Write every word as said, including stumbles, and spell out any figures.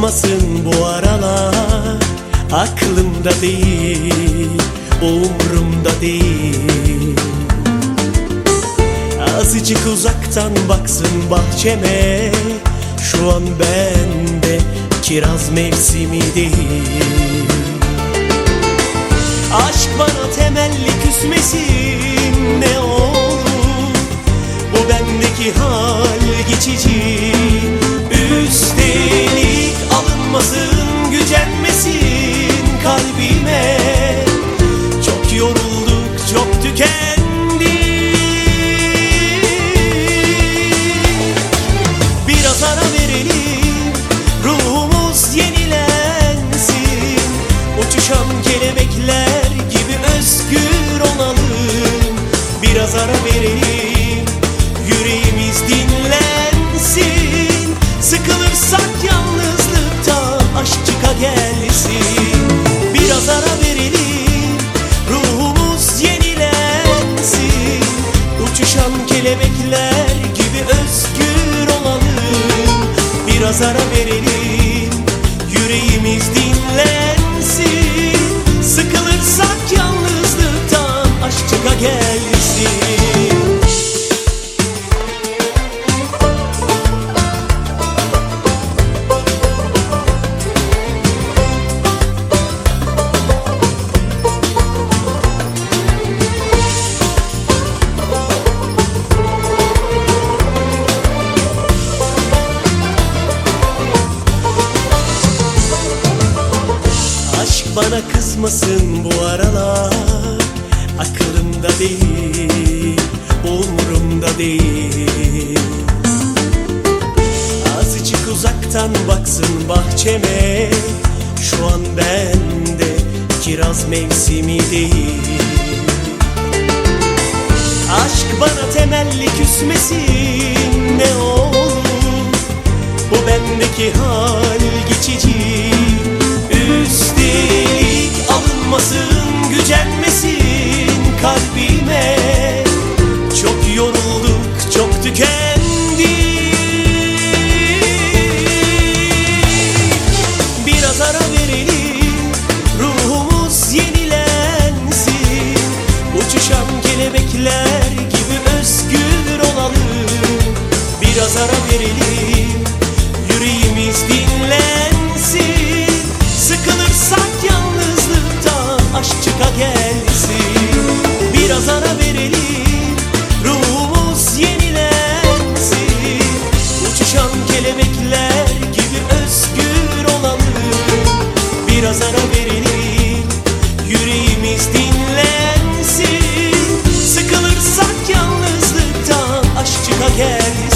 kızmasın bu aralar, aklımda değil, umrumda değil. Azıcık uzaktan baksın bahçeme, şu an bende kiraz mevsimi değil. Aşk bana temelli küsmesin ne olur, bu bendeki hal geçici. Üstelik alınmasın, gücenmesin kalbime. Çok yorulduk, çok tükendik. Biraz ara verelim, ruhumuz yenilensin. Uçuşan kelebekler gibi özgür olalım. Biraz ara verelim, yüreğimiz dinlensin. Sıkılırsak yalnızlıktan aşk çıka gelsin. Biraz ara verelim, ruhumuz yenilensin. Uçuşan kelebekler gibi özgür olalım. Biraz ara verelim, yüreğimiz dinlensin. Sıkılırsak yalnızlıktan aşk çıka gelsin. Bana kızmasın bu aralar, aklımda değil, umrumda değil. Azıcık uzaktan baksın bahçeme, şu an bende kiraz mevsimi değil. Aşk bana temelli küsmesin ne olur, bu bendeki hal geçici. Üstelik alınmasın, gücenmesin kalbime. Çok yorulduk, çok tükendik. Biraz ara verelim, ruhumuz yenilensin. Uçuşan kelebekler gibi özgür olalım. Biraz ara verelim, yüreğimiz dinlensin. Sıkılırsak yalnızlıktan aşk çıka gelsin. Biraz ara verelim, ruhumuz yenilensin. Uçuşan kelebekler gibi özgür olalım. Biraz ara verelim, yüreğimiz dinlensin. Sıkılırsak yalnızlıktan aşk çıka gelsin.